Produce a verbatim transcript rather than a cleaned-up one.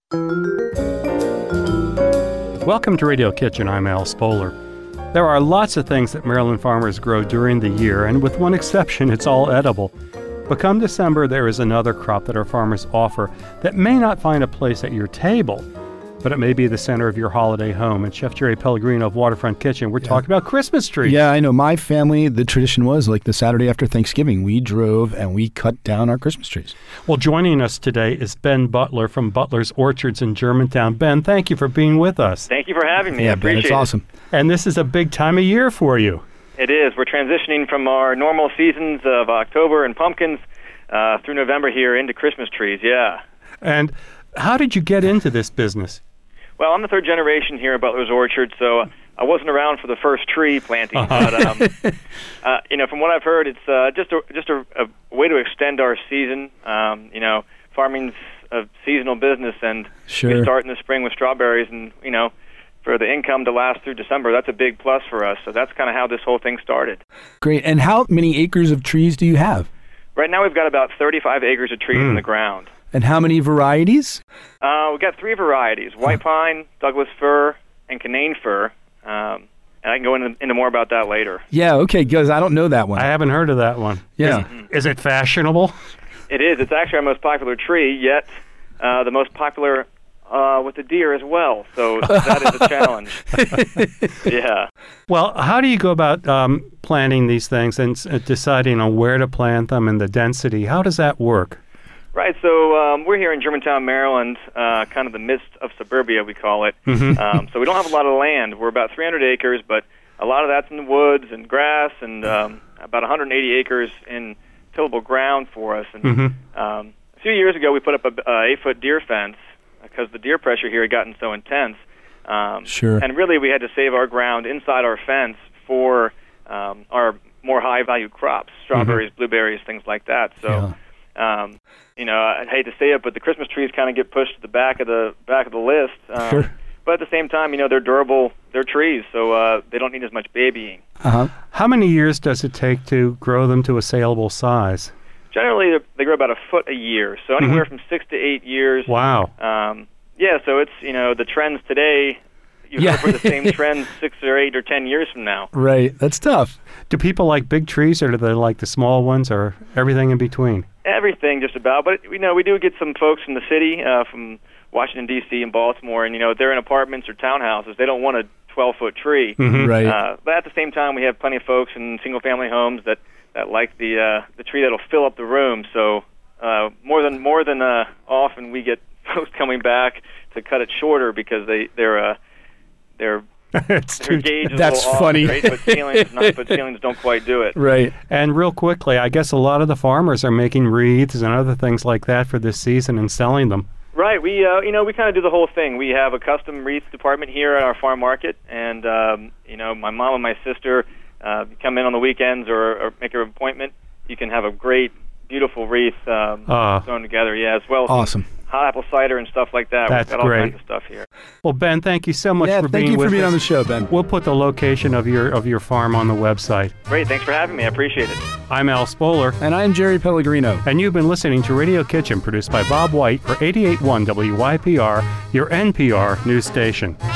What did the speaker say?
Welcome to Radio Kitchen. I'm Al Spoler. There are lots of things that Maryland farmers grow during the year, and with one exception, it's all edible. But come December, there is another crop that our farmers offer that may not find a place at your table, but it may be the center of your holiday home. And Chef Jerry Pellegrino of Waterfront Kitchen, we're yeah. talking about Christmas trees. Yeah, I know. My family, the tradition was like the Saturday after Thanksgiving, we drove and we cut down our Christmas trees. Well, joining us today is Ben Butler from Butler's Orchards in Germantown. Ben, thank you for being with us. Thank you for having me. Yeah, I appreciate Ben, it's it. awesome. And this is a big time of year for you. It is. We're transitioning from our normal seasons of October and pumpkins uh, through November here into Christmas trees, yeah. And how did you get into this business? Well, I'm the third generation here at Butler's Orchard, so I wasn't around for the first tree planting. Uh-huh. But um, uh, you know, from what I've heard, it's uh, just a just a, a way to extend our season. Um, you know, farming's a seasonal business, and sure. we start in the spring with strawberries, and you know, for the income to last through December, that's a big plus for us. So that's kind of how this whole thing started. Great. And how many acres of trees do you have? Right now, we've got about thirty-five acres of trees mm. in the ground. And how many varieties? Uh, we've got three varieties, white pine, Douglas fir, and Canaan fir. Um, and I can go into, into more about that later. Yeah, okay, because I don't know that one. I haven't heard of that one. Yeah. Is, mm-hmm. is it fashionable? It is. It's actually our most popular tree, yet uh, the most popular uh, with the deer as well. So that is a challenge. Yeah. Well, how do you go about um, planting these things and uh, deciding on where to plant them and the density? How does that work? Right, so um, we're here in Germantown, Maryland, uh, kind of the midst of suburbia, we call it. Mm-hmm. Um, so we don't have a lot of land. We're about three hundred acres, but a lot of that's in the woods and grass, and um, about one hundred eighty acres in tillable ground for us. And mm-hmm. um, a few years ago, we put up a uh, eight-foot deer fence because the deer pressure here had gotten so intense. Um, sure. And really, we had to save our ground inside our fence for um, our more high-value crops, strawberries, mm-hmm. blueberries, things like that. So. Yeah. Um, you know, I hate to say it, but the Christmas trees kind of get pushed to the back of the back of the list. Um, sure. But at the same time, you know, they're durable. They're trees, so uh, they don't need as much babying. Uh-huh. How many years does it take to grow them to a saleable size? Generally, they grow about a foot a year, so anywhere mm-hmm. from six to eight years. Wow. Um, yeah, so it's, you know, the trends today, you yeah. hope for the same trends six or eight or ten years from now. Right. That's tough. Do people like big trees, or do they like the small ones, or everything in between? Everything, just about. But, you know, we do get some folks from the city, uh, from Washington, D C and Baltimore, and, you know, they're in apartments or townhouses. They don't want a twelve-foot tree. Mm-hmm. Right. Uh, but at the same time, we have plenty of folks in single-family homes that, that like the uh, the tree that'll fill up the room. So uh, more than more than uh, often, we get folks coming back to cut it shorter because they, they're... Uh, they're it's Their too, gauge is that's a little funny. off, right? But ceilings, not, but ceilings don't quite do it. Right. And real quickly, I guess a lot of the farmers are making wreaths and other things like that for this season and selling them. Right. We, uh, you know, we kind of do the whole thing. We have a custom wreath department here at our farm market, and um, you know, my mom and my sister uh, come in on the weekends or, or make an appointment. You can have a great, beautiful wreath um, uh, thrown together. Yeah, as well as awesome. hot apple cider and stuff like that. That's We've got all great. kinds of stuff here. Well, Ben, thank you so much yeah, for thank being you with for being us. on the show, Ben. We'll put the location of your of your farm on the website. Great. Thanks for having me. I appreciate it. I'm Al Spoler. And I'm Jerry Pellegrino. And you've been listening to Radio Kitchen, produced by Bob White for eighty-eight point one W Y P R, your N P R news station.